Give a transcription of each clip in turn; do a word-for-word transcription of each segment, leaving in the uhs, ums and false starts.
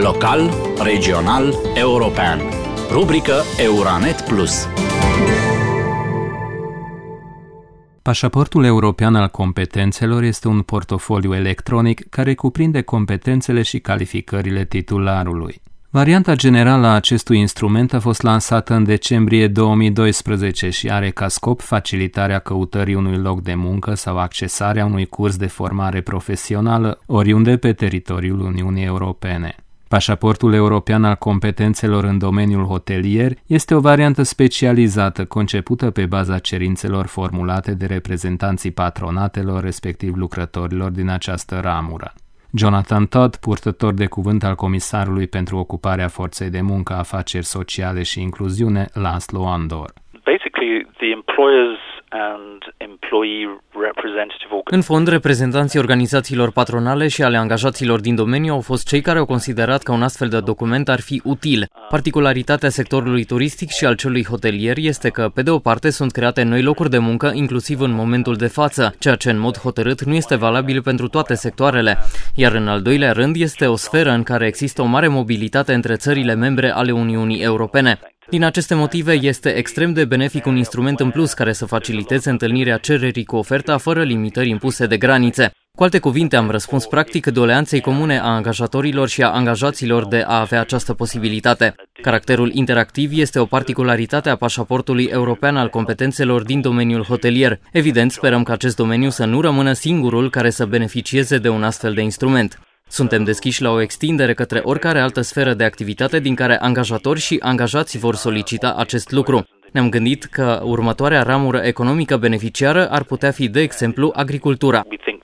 Local, regional, european. Rubrică Euranet Plus. Pașaportul european al competențelor este un portofoliu electronic care cuprinde competențele și calificările titularului. Varianta generală a acestui instrument a fost lansată în decembrie două mii doisprezece și are ca scop facilitarea căutării unui loc de muncă sau accesarea unui curs de formare profesională oriunde pe teritoriul Uniunii Europene. Pașaportul european al competențelor în domeniul hotelier este o variantă specializată concepută pe baza cerințelor formulate de reprezentanții patronatelor, respectiv lucrătorilor din această ramură. Jonathan Todd, purtător de cuvânt al Comisarului pentru Ocuparea Forței de Muncă, Afaceri Sociale și Incluziune, Laszlo Andor. Basically, the employers and employee representative În fond, reprezentanții organizațiilor patronale și ale angajaților din domeniu au fost cei care au considerat că un astfel de document ar fi util. Particularitatea sectorului turistic și al celui hotelier este că, pe de o parte, sunt create noi locuri de muncă, inclusiv în momentul de față, ceea ce în mod hotărât nu este valabil pentru toate sectoarele. Iar în al doilea rând, este o sferă în care există o mare mobilitate între țările membre ale Uniunii Europene. Din aceste motive, este extrem de benefic un instrument în plus care să faciliteze întâlnirea cererii cu oferta fără limitări impuse de granițe. Cu alte cuvinte, am răspuns practic doleanței comune a angajatorilor și a angajaților de a avea această posibilitate. Caracterul interactiv este o particularitate a pașaportului european al competențelor din domeniul hotelier. Evident, sperăm că acest domeniu să nu rămână singurul care să beneficieze de un astfel de instrument. Suntem deschiși la o extindere către oricare altă sferă de activitate din care angajatori și angajați vor solicita acest lucru. Ne-am gândit că următoarea ramură economică beneficiară ar putea fi, de exemplu, agricultura.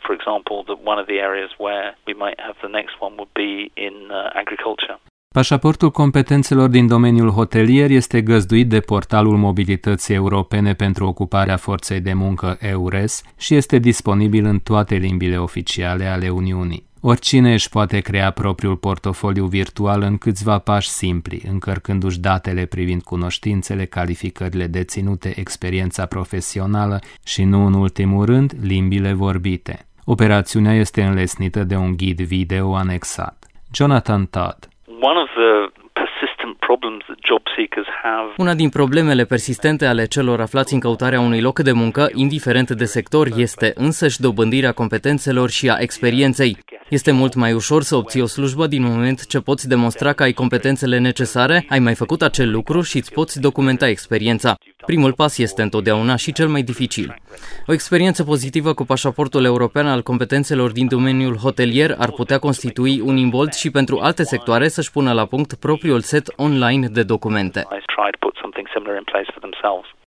Pașaportul competențelor din domeniul hotelier este găzduit de Portalul Mobilității Europene pentru Ocuparea Forței de Muncă EURES și este disponibil în toate limbile oficiale ale Uniunii. Oricine își poate crea propriul portofoliu virtual în câțiva pași simpli, încărcându-și datele privind cunoștințele, calificările deținute, experiența profesională și, nu în ultimul rând, limbile vorbite. Operațiunea este înlesnită de un ghid video anexat. Jonathan Todd. One of the persistent problems that job seekers have. Una din problemele persistente ale celor aflați în căutarea unui loc de muncă, indiferent de sector, este însăși dobândirea competențelor și a experienței. Este mult mai ușor să obții o slujbă din moment ce poți demonstra că ai competențele necesare, ai mai făcut acel lucru și îți poți documenta experiența. Primul pas este întotdeauna și cel mai dificil. O experiență pozitivă cu pașaportul european al competențelor din domeniul hotelier ar putea constitui un imbold și pentru alte sectoare să-și pună la punct propriul set online de documente.